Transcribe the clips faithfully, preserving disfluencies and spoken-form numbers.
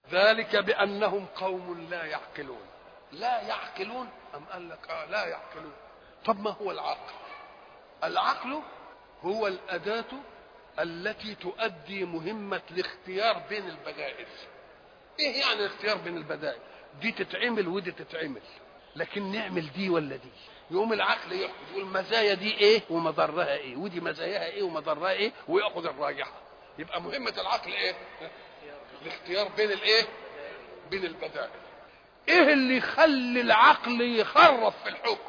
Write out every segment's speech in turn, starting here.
ذلك بأنهم قوم لا يعقلون. لا يعقلون أم قال لك آه لا يعقلون. طب ما هو العقل؟ العقل هو الأداة التي تؤدي مهمة الاختيار بين البدائل. ايه يعني الاختيار بين البدائل؟ دي تتعمل ودي تتعمل، لكن نعمل دي ولا دي؟ يقوم العقل يحكم يقول مزايا دي ايه ومضرها ايه، ودي مزاياها ايه ومضرها ايه، وياخذ الراجحه. يبقى مهمه العقل ايه؟ الاختيار بين الايه؟ بين البدائل. ايه اللي يخلي العقل يخرف في الحكم؟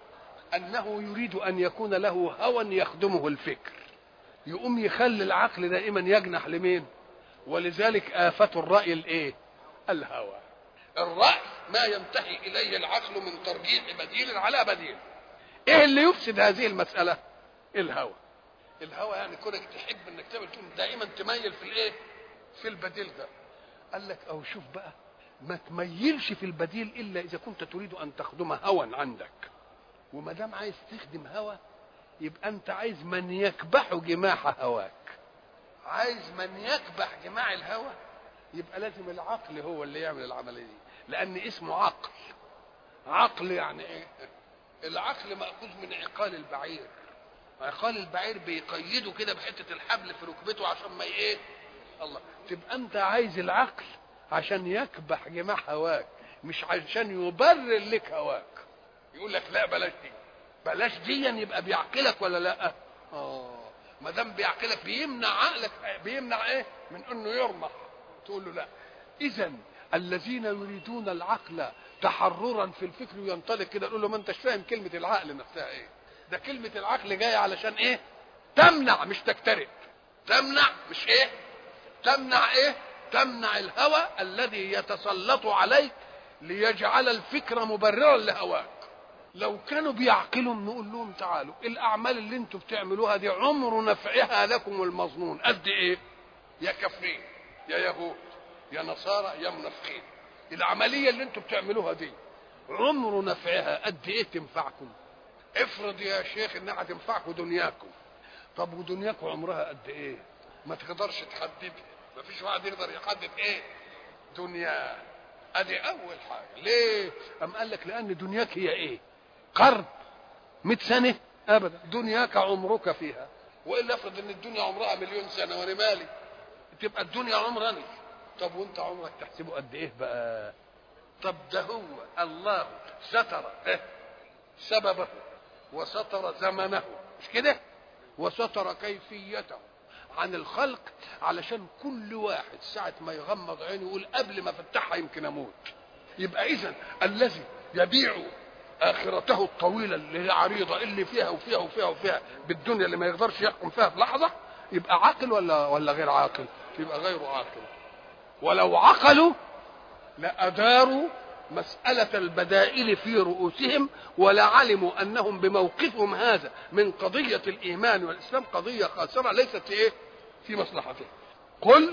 انه يريد ان يكون له هوى يخدمه الفكر، يقوم يخلي العقل دائما يجنح لمين؟ ولذلك آفة الرأي الايه؟ الهوى. الرأي ما ينتهي اليه العقل من ترجيح بديل على بديل. ايه اللي يفسد هذه المسألة؟ الهوى. الهوى يعني كونك تحب انك تعمل دائما تميل في الايه؟ في البديل ده. قال لك او شوف بقى، ما تميلش في البديل الا اذا كنت تريد ان تخدم هوى عندك. وما دام عايز تخدم هوى يبقى انت عايز من يكبح جماح هواك. عايز من يكبح جماع الهوى يبقى لازم العقل هو اللي يعمل العمليه دي، لان اسمه عقل. عقل يعني ايه؟ العقل مأخوذ من عقال البعير. عقال البعير بيقيده كده بحته الحبل في ركبته عشان ما ايه؟ الله. تبقى انت عايز العقل عشان يكبح جماع هواك، مش عشان يبرر لك هواك. يقول لك لا بلاش دي، بلاش دي، يبقى بيعقلك ولا لا؟ اه ما دام بيعقلك بيمنع عقلك، بيمنع ايه؟ من انه يرمح. تقول له لا. اذا الذين يريدون العقل تحررا في الفكر وينطلق كده، تقول له ما انتش فاهم كلمه العقل نفسها ايه. ده كلمه العقل جايه علشان ايه؟ تمنع مش تكترث. تمنع مش ايه؟ تمنع ايه؟ تمنع الهوى الذي يتسلط عليك ليجعل الفكر مبررا لهواك. لو كانوا بيعقلوا نقول لهم تعالوا الاعمال اللي انتم بتعملوها دي عمر نفعها لكم المظنون قد ايه؟ يا كافرين يا يهود يا نصارى يا منافقين، العمليه اللي انتم بتعملوها دي عمر نفعها قد ايه تنفعكم؟ افرض يا شيخ انها هتنفعكم دنياكم. طب ودنياكم عمرها قد ايه؟ ما تقدرش تحددها. ما فيش واحد يقدر يحدد ايه دنيا. ادي اول حاجه. ليه؟ ام قال لك لان دنياك هي ايه؟ قرن مئة سنه؟ ابدا. دنياك عمرك فيها. والا افرض ان الدنيا عمرها مليون سنه وانا مالي، تبقى الدنيا عمرني. طب وانت عمرك تحسبه قد ايه بقى؟ طب ده هو الله ستر إيه؟ سببه وستر زمنه، مش كده؟ وستر كيفيته عن الخلق علشان كل واحد ساعة ما يغمض عينه يقول قبل ما افتحها يمكن اموت. يبقى اذا الذي يبيع اخرته الطويلة اللي هي عريضة اللي فيها وفيها وفيها وفيها بالدنيا اللي ما يقدرش يحكم فيها في لحظة، يبقى عاقل ولا ولا غير عاقل؟ يبقى غير عاقل. ولو عقلوا لأداروا مسألة البدائل في رؤوسهم ولعلموا أنهم بموقفهم هذا من قضية الإيمان والإسلام قضية خاسرة ليست إيه؟ في مصلحته. قل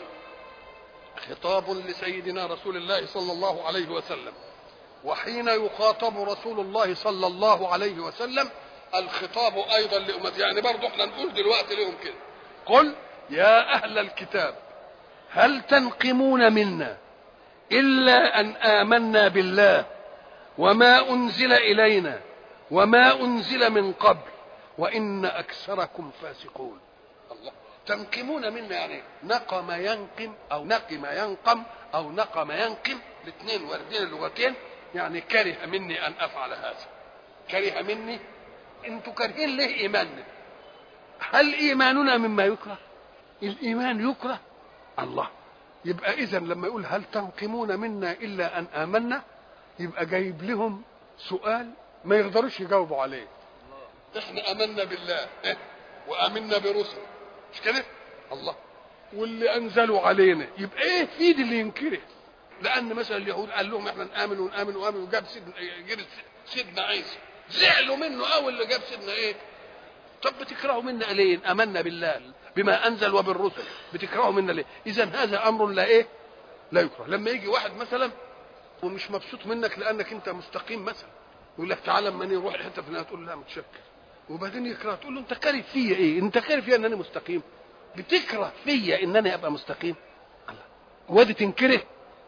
خطاب لسيدنا رسول الله صلى الله عليه وسلم، وحين يخاطب رسول الله صلى الله عليه وسلم الخطاب أيضا لأمته. يعني برضو احنا نقول دلوقتي لهم كده: قل يا أهل الكتاب هل تنقمون منا إلا أن آمنا بالله وما أنزل إلينا وما أنزل من قبل وإن أكثركم فاسقون. الله. تنقمون منا يعني نقم ينقم أو نقم ينقم أو نقم ينقم، الاثنين واردين اللغتين. يعني كره مني أن أفعل هذا، كره مني. انتوا كارهين ليه إيماننا؟ هل إيماننا مما يكره؟ الإيمان يكره؟ الله. يبقى إذن لما يقول هل تنقمون منا إلا أن آمنا، يبقى جايب لهم سؤال ما يقدروش يجاوبوا عليه. احنا آمنا بالله وآمنا برسل، مش كده؟ الله. واللي أنزلوا علينا، يبقى إيه في دي اللي ينكره؟ لأن مثلا اليهود قال لهم احنا نآمن ونآمن ونآمن وجاب سيدنا سيدنا عيسى، زعلوا منه أول اللي جاب سيدنا إيه؟ طب بتكرهوا منا ليه؟ آمنا بالله بما أنزل وبالرسل، بتكرهوا منا ليه؟ إذن هذا أمر لا إيه؟ لا يكره. لما يجي واحد مثلا ومش مبسوط منك لأنك أنت مستقيم مثلا، يقول لك تعالى اما نروح الحتة فلانية، تقول لا متشكر، وبعدين يكره، تقول له أنت كاره فيا إيه؟ أنت كاره فيا إنني مستقيم؟ بتكره فيا إنني أبقى مستقيم؟ الله. ودي تنكره؟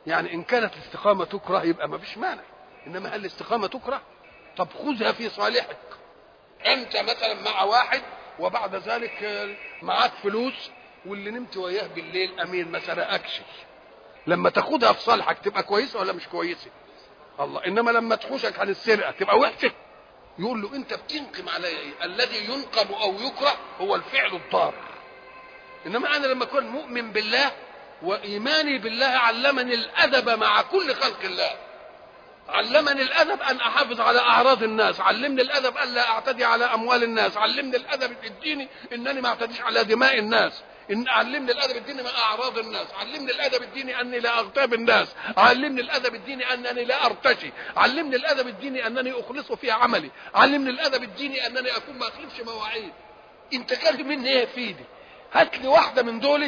يعني ان كانت الاستقامه تكره يبقى ما فيش مانع، انما هل الاستقامه تكره؟ طب خذها في صالحك. انت مثلا مع واحد وبعد ذلك معاك فلوس واللي نمت وياه بالليل امين ما سرقكش، لما تاخدها في صالحك تبقى كويسه ولا مش كويسه؟ الله. انما لما تحوشك عن السرقه تبقى وحشه. يقول له انت بتنقم علي ايه؟ الذي ينقم او يكره هو الفعل الضار. انما انا لما اكون مؤمن بالله وايماني بالله علمني الادب مع كل خلق الله، علمني الادب ان احافظ على اعراض الناس، علمني الادب ان لا اعتدي على اموال الناس، علمني الادب الديني انني ما اعتديش على دماء الناس، ان علمني الادب الديني مع اعراض الناس، علمني الادب الديني اني لا اغتاب الناس، علمني الادب الديني انني لا ارتشي، علمني الادب الديني انني اخلص في عملي، علمني الادب الديني انني اكون ما اخلفش مواعيد. انت كاره مني ايه في ايدي؟ هات لي واحده من دول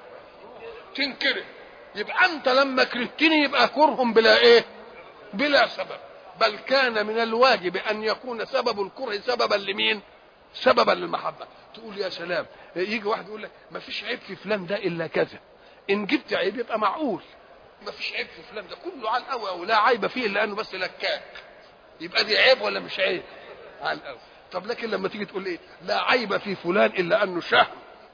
تنكره. يبقى انت لما كرهتني يبقى كرهم بلا ايه؟ بلا سبب. بل كان من الواجب ان يكون سبب الكره سببا لمين؟ سببا للمحبه. تقول يا سلام، يجي واحد يقول لك ما فيش عيب في فلان ده الا كذا، ان جبت عيب يبقى معقول. ما فيش عيب في فلان ده كله على القوي او لا عيب فيه الا انه بس لكاك، يبقى دي عيب ولا مش عيب؟ على القوي. طب لكن لما تيجي تقول ايه؟ لا عيب في فلان الا انه شهم،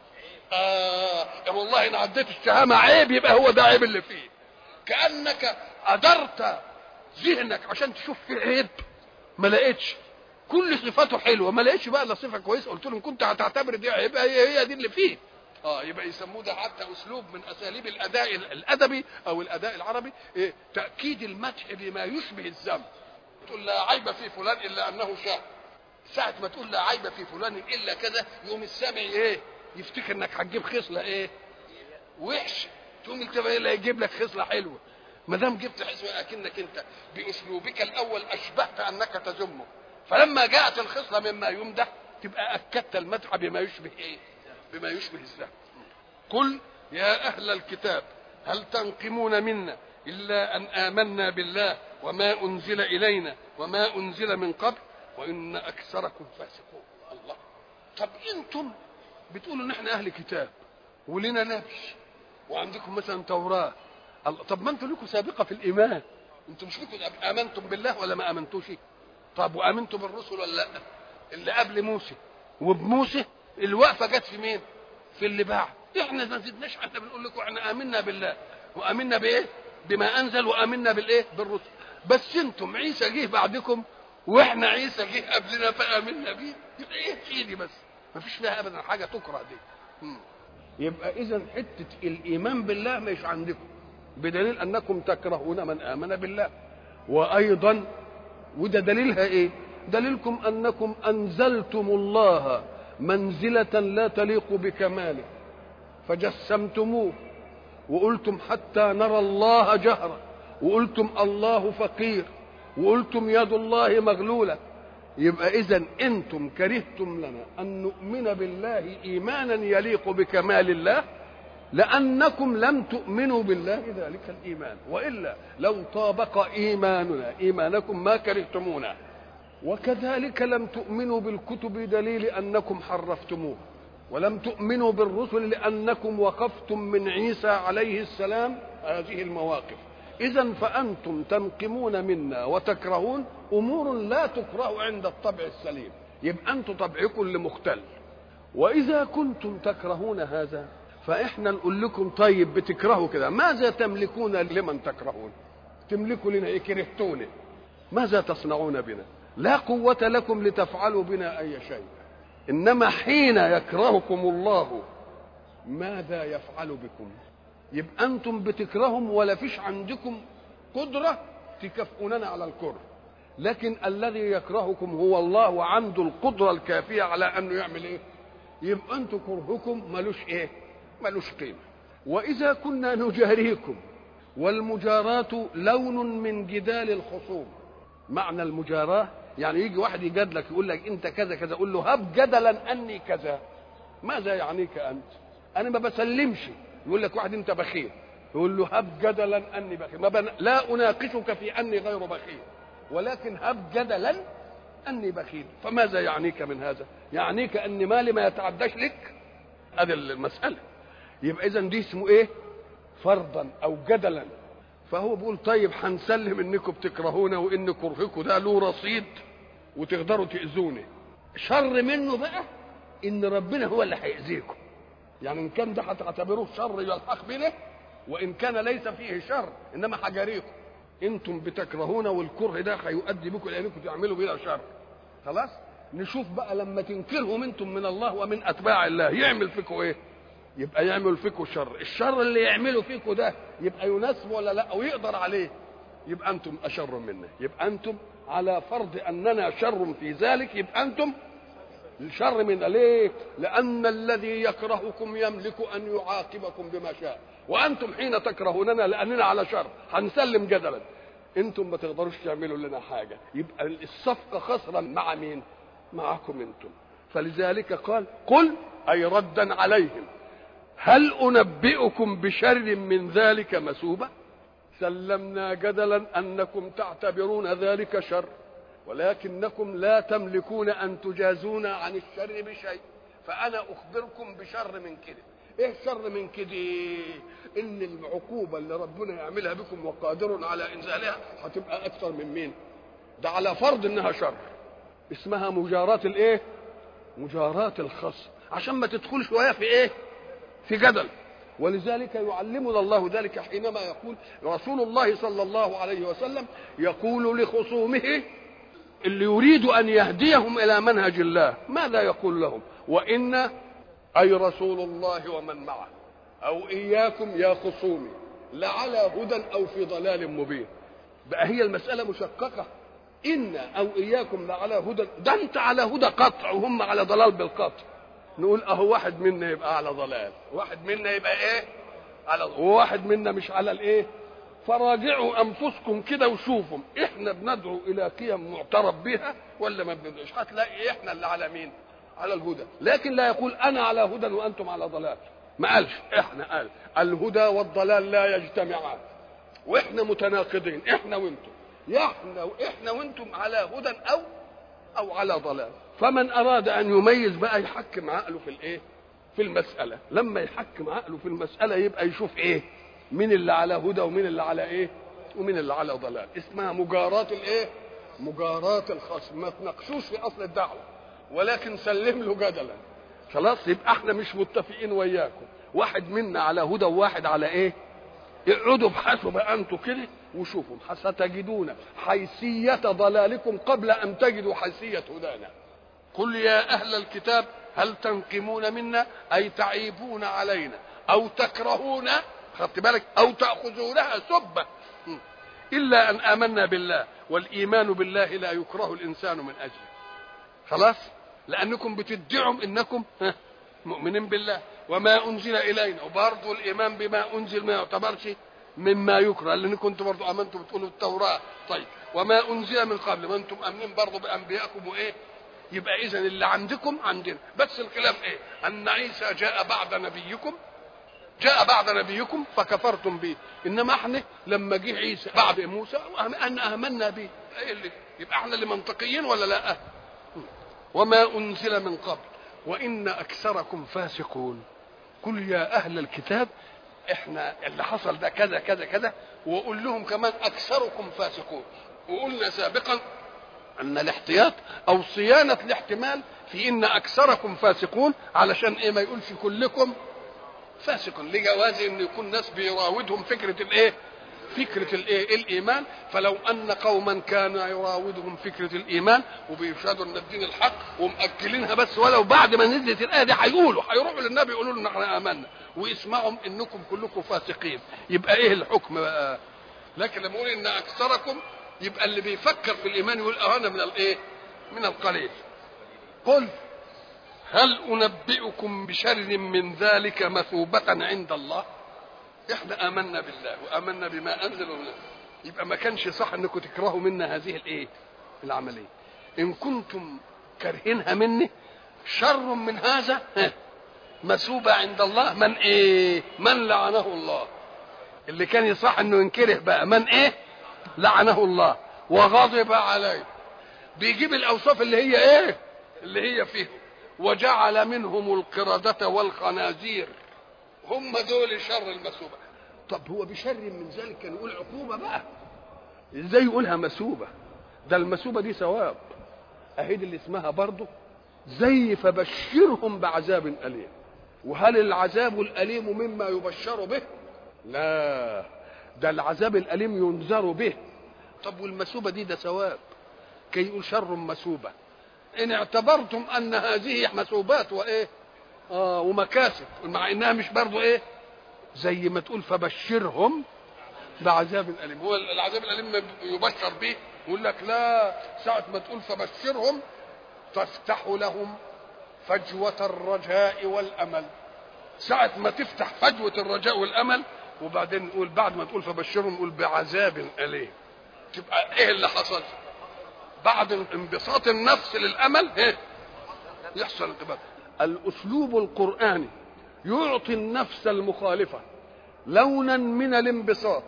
آه والله ان عديت الشهامه عيب يبقى هو ده عيب اللي فيه. كانك قدرت ذهنك عشان تشوف فيه عيب ما لقيتش، كل صفاته حلوه ما لقيتش بقى الا صفه كويسه، قلت له ان كنت هتعتبر دي عيب هي هي دي اللي فيه. اه يبقى يسموه ده حتى اسلوب من اساليب الاداء الادبي او الاداء العربي، إيه؟ تاكيد المدح بما يشبه الذم. تقول لا عيب في فلان الا انه شاء، ساعه ما تقول لا عيب في فلان الا كذا يوم السامع ايه؟ يفتكر انك هتجيب خصله ايه؟ وحش، تقوم انت بقى يجيب لك خصله حلوه. ما دام جبت حسوه اكنك انت باسلوبك الاول اشبهت انك تذمه، فلما جاءت الخصله مما يمدح تبقى اكدت المدح بما يشبه ايه؟ بما يشبه الذم. قل يا اهل الكتاب هل تنقمون منا الا ان امنا بالله وما انزل الينا وما انزل من قبل وان اكثركم فاسقون. الله. طب انتم بتقولوا ان احنا اهل كتاب ولنا نبي وعندكم مثلا توراة، طب ما انتم لكم سابقه في الايمان، انتم مش لكم امنتم بالله ولا ما امنتوش؟ طب وامنتم بالرسل ولا لا؟ اللي قبل موسى وبموسى الوقفه جت في مين؟ في اللي بعد. احنا ما زدناش، احنا بنقول لكم احنا امنا بالله وامنا بايه؟ بما انزل وامنا بالايه؟ بالرسل. بس انتم عيسى جه بعدكم واحنا عيسى جه قبلنا فامنا بيه، يبقى ايه في دي؟ بس ما فيش فيها ابدا حاجه تكره دي. م. يبقى اذا حته الايمان بالله مش عندكم، بدليل انكم تكرهون من امن بالله. وايضا وده دليلها ايه؟ دليلكم انكم انزلتم الله منزله لا تليق بكماله فجسمتموه، وقلتم حتى نرى الله جهرا، وقلتم الله فقير، وقلتم يد الله مغلوله. يبقى اذن انتم كرهتم لنا ان نؤمن بالله ايمانا يليق بكمال الله لانكم لم تؤمنوا بالله ذلك الايمان، والا لو طابق ايماننا ايمانكم ما كرهتمونا. وكذلك لم تؤمنوا بالكتب دليل انكم حرفتموه، ولم تؤمنوا بالرسل لانكم وقفتم من عيسى عليه السلام هذه المواقف. اذا فانتم تنقمون منا وتكرهون امور لا تكره عند الطبع السليم، يبقى انتم طبعكم اللي مختل. واذا كنتم تكرهون هذا فاحنا نقول لكم طيب بتكرهوا كده، ماذا تملكون لمن تكرهون؟ تملكوا لنا ايه؟ كرهتونا، ماذا تصنعون بنا؟ لا قوة لكم لتفعلوا بنا اي شيء. انما حين يكرهكم الله ماذا يفعل بكم؟ يبقى انتم بتكرههم ولا فيش عندكم قدرة تكافئوننا على الكره، لكن الذي يكرهكم هو الله وعنده القدرة الكافية على انه يعمل ايه؟ يبقى انتم كرهكم ملوش ايه؟ ملوش قيمة. واذا كنا نجاريكم، والمجاراة لون من جدال الخصوم. معنى المجاراة يعني يجي واحد يجادلك يقول لك انت كذا كذا، قول له هب جدلا اني كذا. ماذا يعنيك انت؟ انا ما بسلمش. يقول لك واحد انت بخيل، يقول له هب جدلا اني بخيل. ما بن... لا اناقشك في اني غير بخيل، ولكن هب جدلا اني بخيل. فماذا يعنيك من هذا؟ يعنيك ان مالي ما يتعداش لك، هذه المساله. يبقى اذا دي اسمه ايه؟ فرضا او جدلا. فهو بيقول طيب هنسلم انكم بتكرهونا وان كرهكم ده له رصيد وتقدروا تأذوني. شر منه بقى ان ربنا هو اللي هيأذيكم، يعني ان كان ده هتعتبروه شر يلحق بنا، وان كان ليس فيه شر انما حجريكم، انتم بتكرهونا والكره ده هيؤدي بكم لانكم تعملوا بلا شر. خلاص نشوف بقى لما تنكرهم انتم من الله ومن اتباع الله يعمل فيكم ايه؟ يبقى يعمل فيكم شر. الشر اللي يعمله فيكم ده يبقى يناسب ولا لا ويقدر عليه؟ يبقى انتم اشر منا. يبقى انتم على فرض اننا شر في ذلك يبقى انتم الشر منا. ليه؟ لان الذي يكرهكم يملك ان يعاقبكم بما شاء، وانتم حين تكرهوننا لاننا على شر هنسلم جدلا، انتم ما تقدروش تعملوا لنا حاجه. يبقى الصفقه خسرا مع مين؟ معكم انتم. فلذلك قال قل اي ردا عليهم هل انبئكم بشر من ذلك مثوبه. سلمنا جدلا انكم تعتبرون ذلك شر، ولكنكم لا تملكون ان تجازونا عن الشر بشيء، فانا اخبركم بشر من كده. ايه شر من كده؟ ان العقوبه اللي ربنا يعملها بكم وقادر على انزالها هتبقى اكثر من مين؟ ده على فرض انها شر. اسمها مجاراة الايه؟ مجاراة الخصم، عشان ما تدخل شويه في ايه؟ في جدل. ولذلك يعلمنا الله ذلك حينما يقول رسول الله صلى الله عليه وسلم يقول لخصومه اللي يريد ان يهديهم الى منهج الله ماذا يقول لهم؟ وان اي رسول الله ومن معه او اياكم يا خصومي لعلى هدى او في ضلال مبين. بقى هي المساله مشققه، ان او اياكم لعلى هدى، ده انت على هدى قطع وهم على ضلال بالقطع. نقول اهو واحد منا يبقى على ضلال، واحد منا يبقى ايه؟ على ضلال، وواحد منا مش على الايه؟ فراجعوا انفسكم كده وشوفوا احنا بندعو الى قيم معترف بها ولا ما بندعوش. هتلاقي احنا اللي على مين؟ على الهدى. لكن لا يقول انا على هدى وانتم على ضلال، ما قالش. احنا قال الهدى والضلال لا يجتمعان، واحنا متناقضين احنا وانتم، يا احنا واحنا وانتم على هدى او او على ضلال. فمن اراد ان يميز بقى يحكم عقله في الايه؟ في المساله. لما يحكم عقله في المساله يبقى يشوف ايه؟ مين اللي على هدى ومين اللي على ايه؟ ومين اللي على ضلال. اسمها مجاراة الايه؟ مجاراة الخصم. ما تناقشوش في اصل الدعوه ولكن سلم له جدلا. خلاص يبقى احنا مش متفقين وياكم، واحد منا على هدى وواحد على ايه؟ اقعدوا ابحثوا بقى انتوا كده وشوفوا ستجدون حيثية ضلالكم قبل ان تجدوا حيثية هدانا. قل يا اهل الكتاب هل تنقمون منا اي تعيبون علينا او تكرهون، خدت بالك، او تاخذونها سبه، الا ان امنا بالله، والايمان بالله لا يكره الانسان من اجله. خلاص؟ لانكم بتدعوا انكم مؤمنين بالله وما انزل الينا، وبرضه الايمان بما انزل ما يعتبرش مما يكره، لان كنتم برضه امنتم بتقولوا التوراه. طيب وما انزل من قبل، ما انتم امنين برضه بانبيائكم وايه؟ يبقى اذا اللي عندكم عندنا، بس الخلاف ايه؟ ان عيسى جاء بعد نبيكم، جاء بعد نبيكم فكفرتم به، انما احنا لما جه عيسى بعد موسى ان امنا به. ايه اللي يبقى احنا اللي منطقيين ولا لا؟ وما انزل من قبل وان اكثركم فاسقون. قل يا اهل الكتاب احنا اللي حصل ده كذا كذا كذا، وقول لهم كمان اكثركم فاسقون. وقلنا سابقا ان الاحتياط او صيانه الاحتمال في ان اكثركم فاسقون علشان ايه؟ ما يقولش كلكم فاسق، لجواز ان يكون ناس بيراودهم فكره الايه؟ فكره الايه؟ الايمان. فلو ان قوما كان يراودهم فكره الايمان وبيشهدوا ان الدين الحق ومأكلينها، بس ولو بعد ما نزلت الايه دي هيقولوا هيروحوا للنبي يقولوا له احنا امنا واسمعهم انكم كلكم فاسقين، يبقى ايه الحكم بقى؟ لكن لما يقول ان اكثركم يبقى اللي بيفكر في الايمان يقول اه انا من الايه؟ من القليل. قل هل انبئكم بشر من ذلك مثوبة عند الله؟ احنا امنا بالله وامنا بما انزل لنا، يبقى ما كانش صح انكم تكرهوا منا هذه الايه؟ العمليه. ان كنتم كارهينها مني شر من هذا مثوبة عند الله من ايه؟ من لعنه الله. اللي كان يصح انه ينكره بقى من ايه؟ لعنه الله وغضب عليه. بيجيب الاوصاف اللي هي ايه؟ اللي هي فيه وجعل منهم القردة والخنازير، هم دول شر المثوبة. طب هو بشر من ذلك كان يقول عقوبة بقى، ازاي يقولها مثوبة؟ ده المثوبة دي ثواب، اهيد اللي اسمها برضه زي فبشرهم بعذاب أليم. وهل العذاب الأليم مما يبشر به؟ لا، ده العذاب الأليم ينذر به. طب والمثوبة دي ده ثواب، كي يقول شر مثوبة. إن اعتبرتم أن هذه مثوبات وإيه آه ومكاسب، مع إنها مش برضو إيه زي ما تقول فبشرهم بعذاب أليم. هو العذاب الأليم يبشر به؟ يقول لك لا، ساعة ما تقول فبشرهم تفتح لهم فجوة الرجاء والأمل. ساعة ما تفتح فجوة الرجاء والأمل وبعدين نقول بعد ما تقول فبشرهم نقول بعذاب أليم. تبقى إيه اللي حصل؟ بعد انبساط النفس للأمل إيه؟ يحصل انقباض. الأسلوب القرآني يعطي النفس المخالفة لونا من الانبساط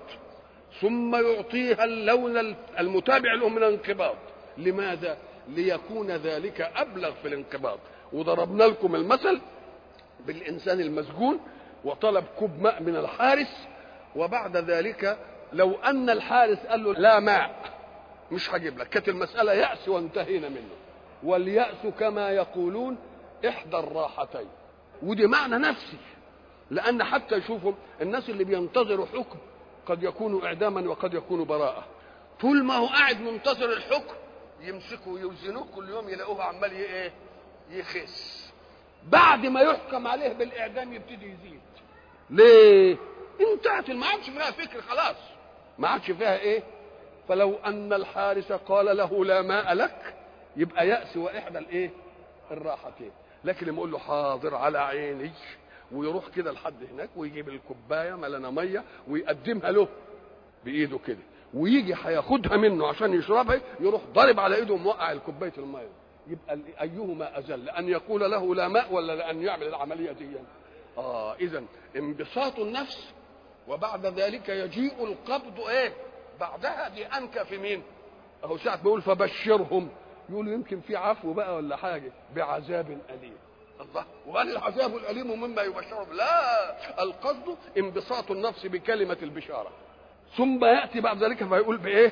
ثم يعطيها اللون المتابع له من الانقباض. لماذا؟ ليكون ذلك أبلغ في الانقباض. وضربنا لكم المثل بالإنسان المسجون وطلب كوب ماء من الحارس، وبعد ذلك لو أن الحارس قال له لا ماء مش هجيب لك، كانت المسألة يأس وانتهينا منه. واليأس كما يقولون إحدى الراحتين، ودي معنى نفسي. لأن حتى يشوفوا الناس اللي بينتظروا حكم قد يكونوا إعداما وقد يكونوا براءة، طول ما هو قاعد منتظر الحكم يمسكوا ويوزنوه كل يوم يلاقوه عمال ايه يخس. بعد ما يحكم عليه بالإعدام يبتدي يزيد. ليه؟ انتهت، ما عادش فيها فكر خلاص، ما عادش فيها ايه. فلو أن الحارس قال له لا ماء لك يبقى يأس وإحدى الايه الراحتين. لكن لما يقول له حاضر على عيني ويروح كده لحد هناك ويجيب الكوبايه ملانه ميه ويقدمها له بايده كده، ويجي هياخدها منه عشان يشربها يروح ضارب على ايده وموقع الكوبايه الميه، يبقى ايهما اذل؟ ان يقول له لا ماء ولا لان يعمل العمليه دي؟ اه اذا انبساط النفس وبعد ذلك يجيء القبض ايه بعدها. دي انكى في مين؟ اهو ساعه بيقول فبشرهم يقول يمكن في عفو بقى ولا حاجه بعذاب اليم. الله، وقال العذاب الأليم مما يبشر؟ لا، القصد انبساط النفس بكلمة البشارة، ثم يأتي بعد ذلك فيقول بإيه؟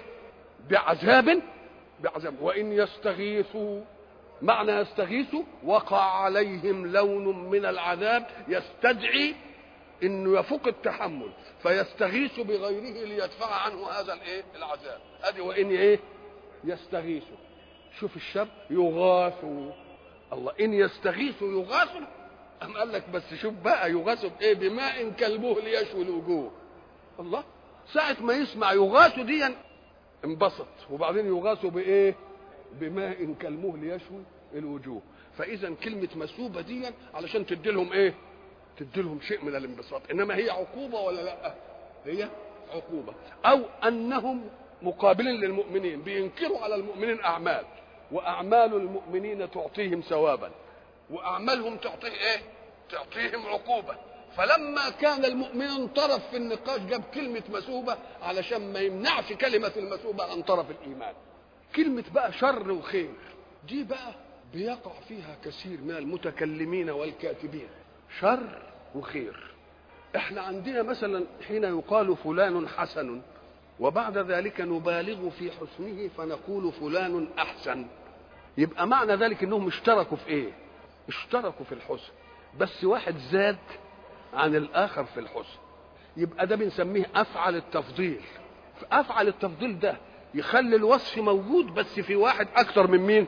بعذاب بعذاب. وإن يستغيثوا، معنى يستغيثوا وقع عليهم لون من العذاب يستدعي إنه يفوق التحمل فيستغيث بغيره ليدفع عنه هذا الإيه؟ العذاب. هذه وإن إيه؟ يستغيثوا. شوف الشر يغاثوا. الله، إن يستغيثوا يغاثوا. أم قال لك بس شوف بقى يغاثوا بإيه؟ بماء كالمهل يشوي الوجوه. الله، ساعة ما يسمع يغاثوا دي انبسط، وبعدين يغاثوا بإيه؟ بماء كالمهل يشوي الوجوه. فإذا كلمة مسوبة دي علشان تدي لهم إيه؟ تدي لهم شيء من الانبساط. إنما هي عقوبة ولا لا؟ هي عقوبة. أو أنهم مقابلين للمؤمنين بينكروا على المؤمنين أعمال، وأعمال المؤمنين تعطيهم ثوابا وأعمالهم تعطيه إيه؟ تعطيهم عقوبة. فلما كان المؤمن طرف في النقاش جاب كلمة مسوبة علشان ما يمنعش كلمة المسوبة عن طرف الإيمان. كلمة بقى شر وخير دي بقى بيقع فيها كثير من المتكلمين والكاتبين، شر وخير. احنا عندنا مثلا حين يقال فلان حسن وبعد ذلك نبالغ في حسنه فنقول فلان أحسن، يبقى معنى ذلك انهم اشتركوا في ايه؟ اشتركوا في الحسن، بس واحد زاد عن الآخر في الحسن. يبقى ده بنسميه أفعل التفضيل. أفعل التفضيل ده يخلي الوصف موجود بس في واحد أكثر من مين؟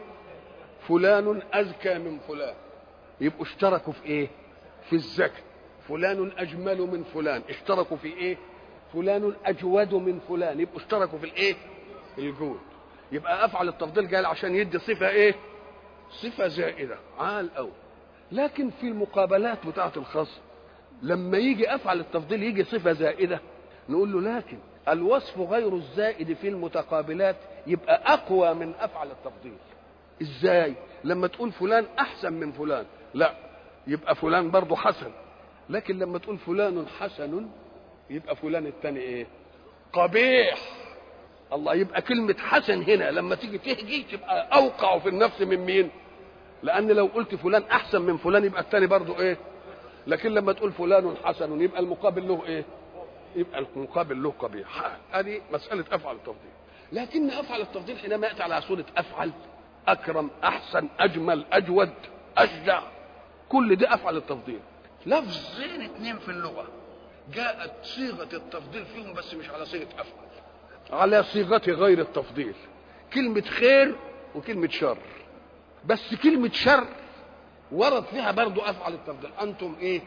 فلان أزكى من فلان، يبقوا اشتركوا في ايه؟ في الزكاة. فلان أجمل من فلان، اشتركوا في ايه؟ فلان أجود من فلان، يبقوا اشتركوا في الايه؟ الجود. يبقى أفعل التفضيل قال عشان يدي صفة ايه؟ صفة زائدة عال أوي. لكن في المقابلات بتاعة الخاص لما يجي أفعل التفضيل يجي صفة زائدة نقول له لكن الوصف غير الزائد في المتقابلات يبقى أقوى من أفعل التفضيل. إزاي؟ لما تقول فلان أحسن من فلان لا، يبقى فلان برضه حسن، لكن لما تقول فلان حسن يبقى فلان الثاني ايه؟ قبيح. الله، يبقى كلمة حسن هنا لما تيجي تهجي تبقى أوقع في النفس من مين؟ لأن لو قلت فلان أحسن من فلان يبقى الثاني برضه ايه؟ لكن لما تقول فلان حسن يبقى المقابل له ايه؟ يبقى المقابل له قبيح. هذه مساله افعل التفضيل. لكن افعل التفضيل حينما ياتي على صوره افعل، اكرم، احسن، اجمل، اجود، اشجع، كل ده افعل التفضيل. لفظين اثنين في اللغه جاءت صيغه التفضيل فيهم بس مش على صيغه افعل، على صيغه غير التفضيل. كلمه خير وكلمه شر، بس كلمه شر ورد فيها برضو افعل التفضيل. انتم ايه؟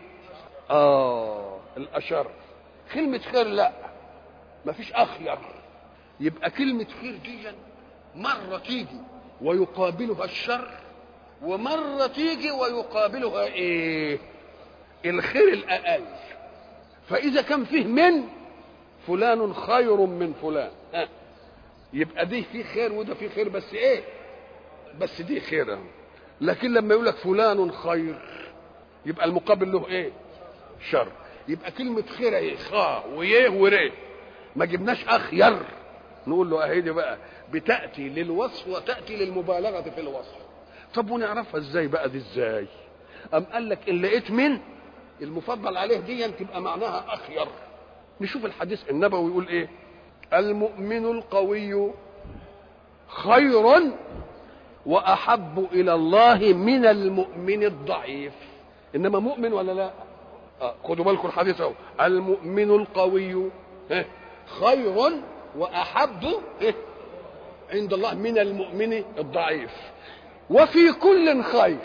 اه الاشر. كلمه خير لا، مفيش اخير. يبقى كلمه خير دي مره تيجي ويقابلها الشر، ومره تيجي ويقابلها ايه؟ الخير الاقل. فاذا كان فيه من فلان خير من فلان، ها يبقى دي فيه خير وده فيه خير، بس ايه؟ بس دي خير. لكن لما يقول لك فلان خير يبقى المقابل له ايه؟ شر. يبقى كلمه خير ايه؟ خا ويه وريه، ما جبناش اخير. نقول له اهي دي بقى بتاتي للوصف وتاتي للمبالغه في الوصف. طب ونعرفها ازاي بقى دي ازاي؟ ام قال لك ان لقيت من المفضل عليه دي تبقى معناها اخير. نشوف الحديث النبوي يقول ايه؟ المؤمن القوي خير واحب الى الله من المؤمن الضعيف. انما مؤمن ولا لا؟ آه خدوا بالكم الحديث اهو، المؤمن القوي خير واحب عند الله من المؤمن الضعيف. وفي كل خير،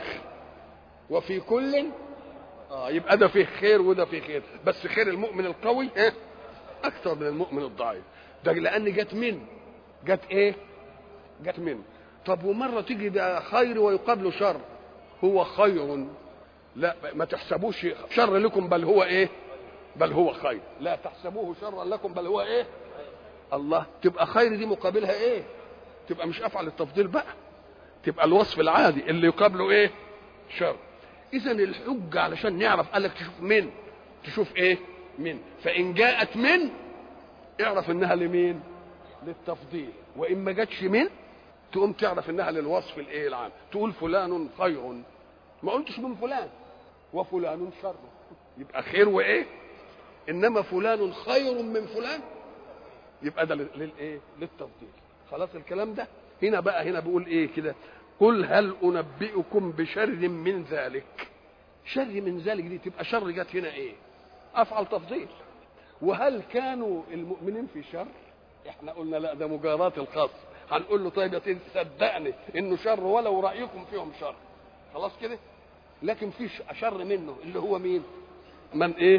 وفي كل اه يبقى ده فيه خير وده فيه خير، بس خير المؤمن القوي اه اكثر من المؤمن الضعيف. ده لان جت من جت ايه؟ جت من. طب ومره تيجي ده خير ويقابله شر، هو خير، لا ما تحسبوش شر لكم بل هو ايه؟ بل هو خير. لا تحسبوه شرا لكم بل هو ايه؟ الله. تبقى خير دي مقابلها ايه؟ تبقى مش افعل التفضيل بقى، تبقى الوصف العادي اللي يقابله ايه؟ شر. اذا الحجه علشان نعرف قال لك تشوف من، تشوف ايه؟ من. فان جاءت من اعرف انها لمين؟ للتفضيل. وان ما جاتش من تقوم تعرف انها للوصف الايه؟ العام. تقول فلان خير، ما قلتش من فلان، وفلان شر، يبقى خير وايه؟ انما فلان خير من فلان يبقى ده للايه؟ للتفضيل. خلاص الكلام ده. هنا بقى هنا بيقول ايه كده؟ قل هل انبئكم بشر من ذلك. شر من ذلك دي تبقى شر جت هنا ايه؟ افعل تفضيل. وهل كانوا المؤمنين في شر؟ احنا قلنا لا، ده مجارات الخاص. هنقول له طيب يا صدقني انه شر ولو رايكم فيهم شر، خلاص كده. لكن في شر منه اللي هو مين؟ من ايه؟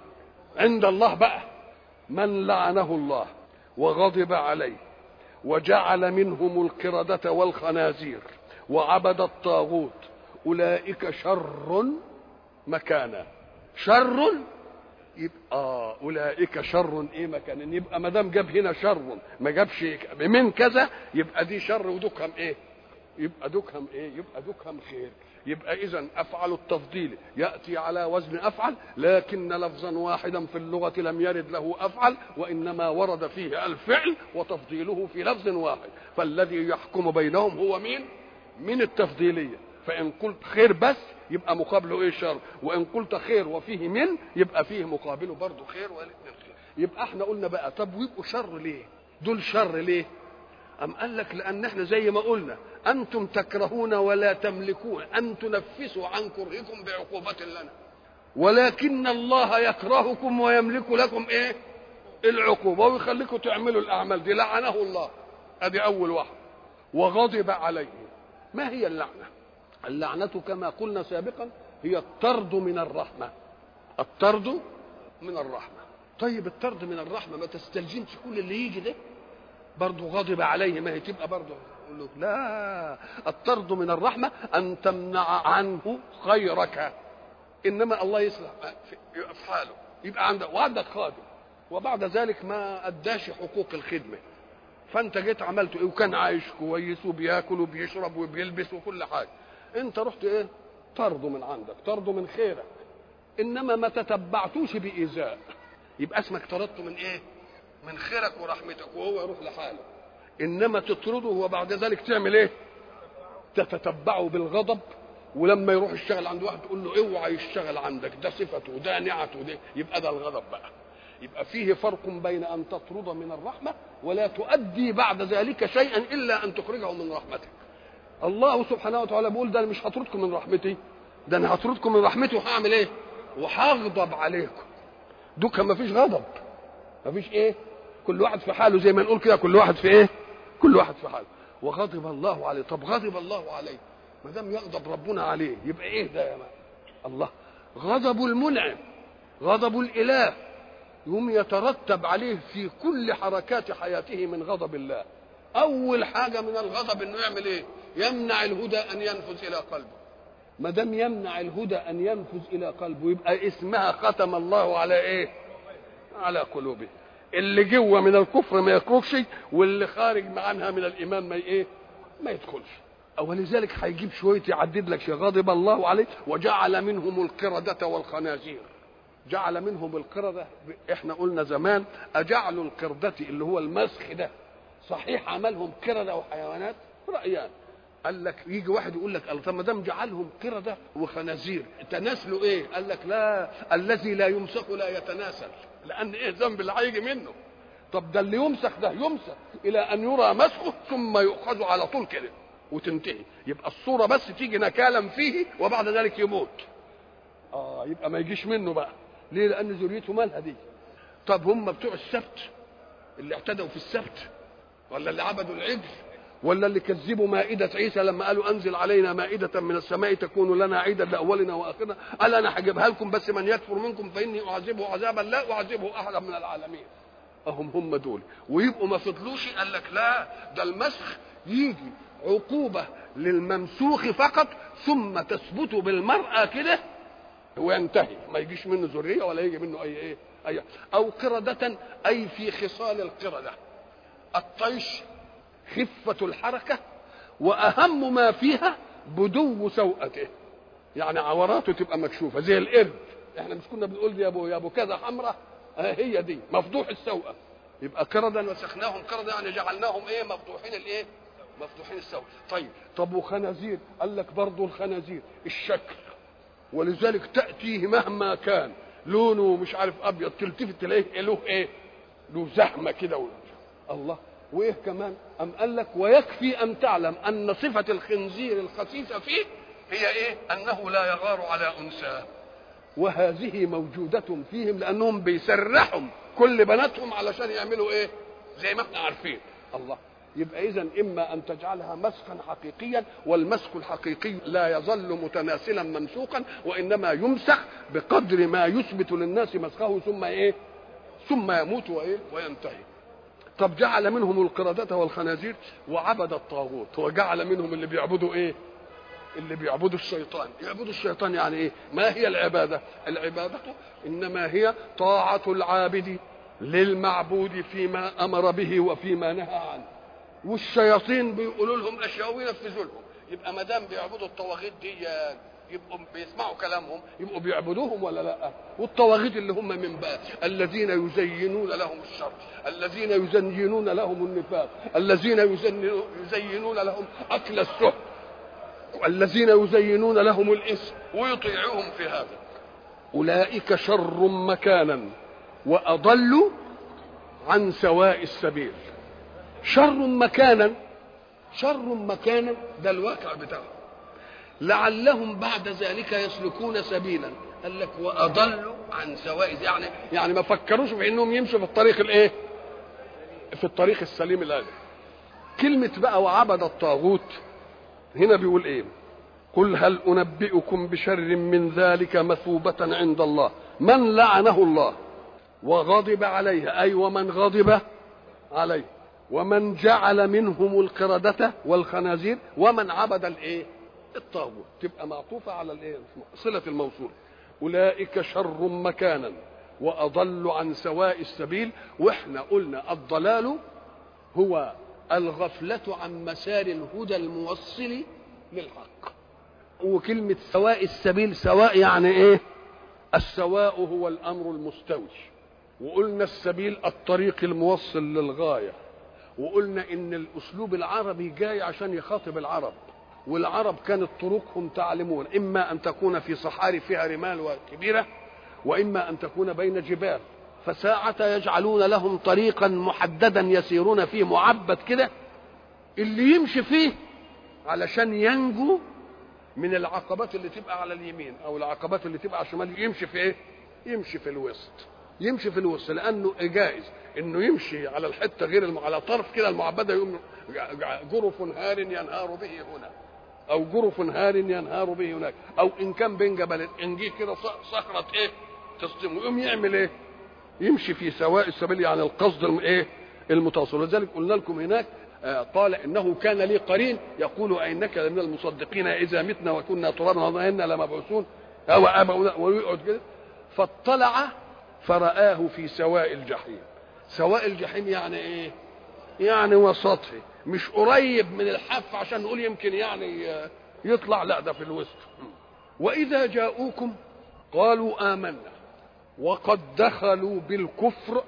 عند الله بقى من لعنه الله وغضب عليه وجعل منهم القردة والخنازير وعبد الطاغوت، أولئك شر مكانا. شر يبقى أولئك شر إيه مكانا. يبقى ما دام جاب هنا شر ما جابش من كذا يبقى دي شر ودكهم إيه؟ يبقى دكهم إيه؟ يبقى دكهم خير. يبقى إذن أفعل التفضيل يأتي على وزن أفعل، لكن لفظا واحدا في اللغة لم يرد له أفعل، وإنما ورد فيه الفعل وتفضيله في لفظ واحد. فالذي يحكم بينهم هو مين؟ من التفضيلية. فإن قلت خير بس يبقى مقابله إيه؟ شر. وإن قلت خير وفيه من يبقى فيه مقابله برضه خير والاثنين خير. يبقى احنا قلنا بقى طب ويبقوا شر ليه؟ دول شر ليه؟ أم قال لك لأن احنا زي ما قلنا أنتم تكرهون ولا تملكون أن تنفسوا عن كرهكم بعقوبة لنا، ولكن الله يكرهكم ويملك لكم إيه؟ العقوبة ويخليكم تعملوا الأعمال دي. لعنه الله، هذه أول واحد. وغضب عليه. ما هي اللعنة؟ اللعنة كما قلنا سابقا هي الطرد من الرحمة. الطرد من الرحمة. طيب الطرد من الرحمة ما تستلزمش كل اللي يجي ده برضه غضب عليه، ما هي تبقى برضه يقول له لا. الطرد من الرحمة أن تمنع عنه خيرك، إنما الله يصلح في حاله. يبقى عندك وعندك خادم وبعد ذلك ما أداش حقوق الخدمة، فأنت جيت عملت إيه؟ وكان عايش كويس وبياكل وبيشرب وبيلبس وكل حاجة، أنت رحت إيه؟ طرده من عندك، طرده من خيرك، إنما ما تتبعتوش بإيذاء، يبقى اسمك طردته من إيه؟ من خيرك ورحمتك، وهو يروح لحاله. انما تطرده وبعد ذلك تعمل ايه؟ تتتبعه بالغضب. ولما يروح يشتغل عند واحد تقول له اوعى يشتغل عندك، ده صفته ده نعته ده، يبقى ده الغضب بقى. يبقى فيه فرق بين ان تطرد من الرحمه ولا تؤدي بعد ذلك شيئا الا ان تخرجه من رحمتك. الله سبحانه وتعالى بيقول ده انا مش هطردكم من رحمتي، ده انا هطردكم من رحمتي وهعمل ايه؟ وهغضب عليكم. دوكا ما فيش غضب، ما فيش ايه، كل واحد في حاله زي ما نقول كده، كل واحد في ايه؟ كل واحد في حاله. وغضب الله عليه. طب غضب الله عليه ما دام يغضب ربنا عليه يبقى ايه ده يا مان؟ الله غضب المنعم، غضب الاله، يوم يترتب عليه في كل حركات حياته من غضب الله. اول حاجه من الغضب انه يعمل ايه؟ يمنع الهدى ان ينفذ الى قلبه. ما دام يمنع الهدى ان ينفذ الى قلبه يبقى اسمها ختم الله على ايه؟ على قلوبه. اللي جوه من الكفر ما يخرجش، واللي خارج عنها من الايمان ما ايه؟ ما يدخلش. ولذلك هيجيب شويه يعدد لك شيء. غضب الله عليه وجعل منهم القردة والخنازير. جعل منهم القردة. احنا قلنا زمان اجعلوا القردة اللي هو المسخ ده صحيح عملهم قردة وحيوانات؟ رأيان. قال لك يجي واحد يقول لك طب ما دام جعلهم قردة وخنازير تناسلوا ايه؟ قال لك لا، الذي لا يمسك لا يتناسل، لان ايه ذنب اللي هيجي منه؟ طب ده اللي يمسك ده يمسك الى ان يرى مسخه ثم يؤخذ على طول كده وتنتهي. يبقى الصورة بس تيجي نكالا فيه وبعد ذلك يموت. اه يبقى ما يجيش منه بقى. ليه؟ لان ذريته مالها دي. طب هم بتوع السبت اللي اعتدوا في السبت، ولا اللي عبدوا العجل، ولا اللي كذبوا مائدة عيسى لما قالوا انزل علينا مائدة من السماء تكون لنا عيدا لاولنا واخرنا؟ قال انا هجيبها لكم بس من يكفر منكم فاني اعذبه عذابا لا اعذبه احدا من العالمين. اهم هم دول. ويبقوا ما فضلوش. قال لك لا، ده المسخ يجي عقوبة للممسوخ فقط ثم تثبت بالمرأة كده وينتهي، ما يجيش منه ذرية ولا يجي منه اي ايه اي. او قردة اي في خصال القردة الطيش، خفة الحركة، واهم ما فيها بدو سوءته، يعني عوراته تبقى مكشوفة زي القرد. احنا مش كنا بنقول يا ابو يا ابو كذا حمراء؟ هي دي مفضوح السوءة. يبقى قردا وسخناهم قردا يعني جعلناهم ايه؟ مفضوحين الايه؟ مفتوحين السوء. طيب طب وخنازير؟ قال لك برضه الخنازير الشكل، ولذلك تأتيه مهما كان لونه مش عارف ابيض تلتفت تلاقيه له ايه؟ له زحمه كده. الله. وايه كمان؟ ام قال لك ويكفي ان تعلم ان صفه الخنزير الخسيسه فيه هي ايه؟ انه لا يغار على انثى، وهذه موجوده فيهم لانهم بيسرحوا كل بناتهم علشان يعملوا ايه؟ زي ما احنا عارفين. الله. يبقى اذا اما ان تجعلها مسخا حقيقيا، والمسخ الحقيقي لا يظل متناسلا ممسوقا، وانما يمسخ بقدر ما يثبت للناس مسخه ثم ايه؟ ثم يموت وايه؟ وينتهي. طب جعل منهم القردة والخنازير وعبد الطاغوت، وجعل منهم اللي بيعبدوا ايه؟ اللي بيعبدوا الشيطان. يعبدوا الشيطان يعني ايه؟ ما هي العبادة؟ العبادة انما هي طاعة العابد للمعبود فيما امر به وفيما نهى عنه. والشياطين بيقولوا لهم اشياء وينفذوا لهم. يبقى ما دام بيعبدوا الطواغيت دي يبقوا بيسمعوا كلامهم، يبقوا بيعبدوهم ولا لا؟ والطواغيت اللي هم من بقى الذين يزينون لهم الشر، الذين يزينون لهم النفاق، الذين يزينون لهم اكل السحت، الذين يزينون لهم الاثم ويطيعوهم في هذا. اولئك شر مكانا واضل عن سواء السبيل. شر مكانا، شر مكانا ده الواقع بتاعهم، لعلهم بعد ذلك يسلكون سبيلا. قال لك واضلوا عن سواء، يعني يعني ما فكروش في انهم يمشوا في الطريق الايه؟ في الطريق السليم الآن. كلمة بقى وعبد الطاغوت هنا بيقول ايه؟ قل هل انبئكم بشر من ذلك مثوبة عند الله من لعنه الله وغضب عليه، اي ومن غضب عليه، ومن جعل منهم القردة والخنازير، ومن عبد الايه؟ الطاغوت. تبقى معطوفة على الايه؟ صلة الموصول. اولئك شر مكانا واضل عن سواء السبيل. واحنا قلنا الضلال هو الغفلة عن مسار الهدى الموصل للحق. وكلمة سواء السبيل، سواء يعني ايه؟ السواء هو الامر المستوي. وقلنا السبيل الطريق الموصل للغاية. وقلنا ان الاسلوب العربي جاي عشان يخاطب العرب، والعرب كانت طرقهم تعلمون اما ان تكون في صحاري فيها رمال كبيرة، واما ان تكون بين جبال، فساعة يجعلون لهم طريقا محددا يسيرون فيه معبد كده، اللي يمشي فيه علشان ينجو من العقبات اللي تبقى على اليمين او العقبات اللي تبقى على الشمال، يمشي في ايه؟ يمشي في الوسط، يمشي في الوسط، لانه جائز انه يمشي على الحته غير الم... على طرف كده المعبده، يقوم جرف هار ينهار به هنا، او جرف هار ينهار به هناك، او ان كان بين جبلين ان جه كده صخره ايه تصدم، ويقوم يعمل ايه؟ يمشي في سواء السبيل، يعني القصد ايه؟ المتوصل. لذلك قلنا لكم هناك آه قال انه كان لي قرين يقول أئنك لمن المصدقين اذا متنا وكنا ترابا وإنا لمبعوثون او اباؤنا، ويقعد كده. فاطلع فرآه في سواء الجحيم. سواء الجحيم يعني ايه؟ يعني وسطه، مش قريب من الحافه عشان نقول يمكن يعني يطلع، لا ده في الوسط. واذا جاءوكم قالوا آمنا وقد دخلوا بالكفر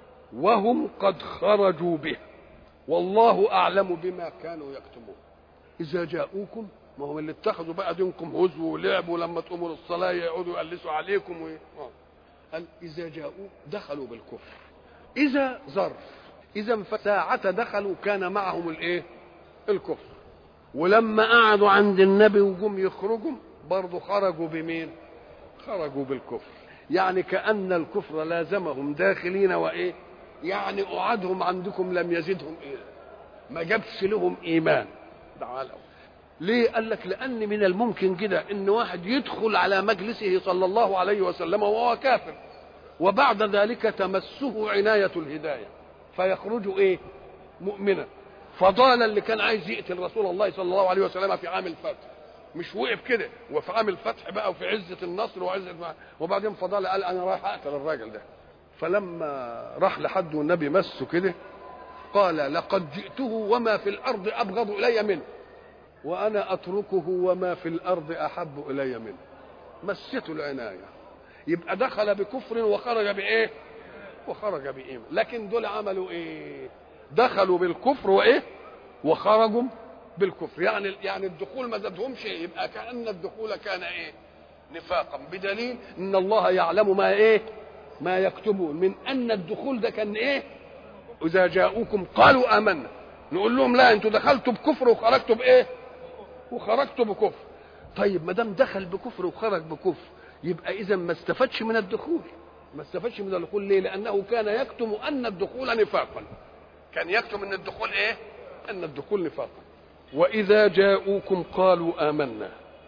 وهم قد خرجوا به والله أعلم بما كانوا يكتمون. إذا جاءوكم، ما هم اللي اتخذوا بقى دينكم هزوا ولعبوا، لما تقوموا للصلاة يقعدوا يقلسوا عليكم و... قال إذا جاءوا دخلوا بالكفر. إذا ظرف، إذا فساعة دخلوا كان معهم الإيه؟ الكفر. ولما قعدوا عند النبي وجم يخرجوا برضو خرجوا بمين؟ خرجوا بالكفر. يعني كأن الكفر لازمهم داخلين وإيه؟ يعني قعدهم عندكم لم يزدهم إيه؟ ما جابش لهم إيمان. تعالوا ليه؟ قال لك لأن من الممكن كده إن واحد يدخل على مجلسه صلى الله عليه وسلم وهو كافر، وبعد ذلك تمسه عناية الهداية فيخرج إيه؟ مؤمنا. فضال اللي كان عايز يقتل رسول الله صلى الله عليه وسلم في عام الفتح، مش وقف كده وفي عام الفتح بقى وفي عزة النصر وعزة، وبعدين فضال قال أنا رايح أقتل الراجل ده. فلما راح لحد والنبي مسه كده قال لقد جئته وما في الأرض أبغض إلي منه وأنا أتركه وما في الأرض أحب إلي منه. مسته العناية. يبقى دخل بكفر وخرج بإيه؟ وخرج بإيمان. لكن دول عملوا إيه؟ دخلوا بالكفر وإيه؟ وخرجوا بالكفر. يعني يعني الدخول ما زادهمش شيء، يبقى كأن الدخول كان إيه؟ نفاقا، بدليل إن الله يعلم ما إيه؟ ما يكتبون، من أن الدخول ده كان إيه؟ إذا جاءوكم قالوا آمنا، نقول لهم لا أنتوا دخلتوا بكفر وخرجتوا بإيه؟ وخرجتوا بكفر. طيب ما دام دخل بكفر وخرج بكفر، يبقى إذا ما استفادش من الدخول. ما استفادش من الدخول ليه؟ لأنه كان يكتم أن الدخول نفاقا. كان يكتم أن الدخول إيه؟ أن الدخول نفاقا. وإذا جاءوكم قالوا آمنا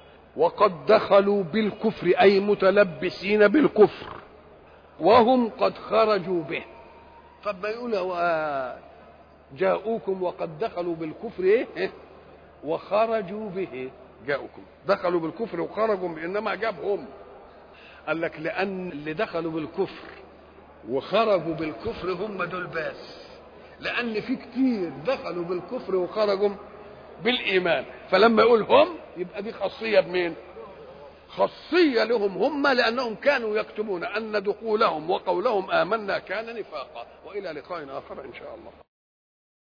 وقد دخلوا بالكفر أي متلبسين بالكفر وهم قد خرجوا به. طب ما يقولوا جاءوكم وقد دخلوا بالكفر إيه؟ وخرجوا به. جاءوكم دخلوا بالكفر وخرجوا به، إنما جابهم. قال لك لأن اللي دخلوا بالكفر وخرجوا بالكفر هم دول بس، لأن في كتير دخلوا بالكفر وخرجوا بالإيمان. فلما يقول هم يبقى دي خاصية بمين؟ خاصية لهم هم، لأنهم كانوا يكتمون أن دخولهم وقولهم آمنا كان نفاقا. وإلى لقاء آخر إن شاء الله.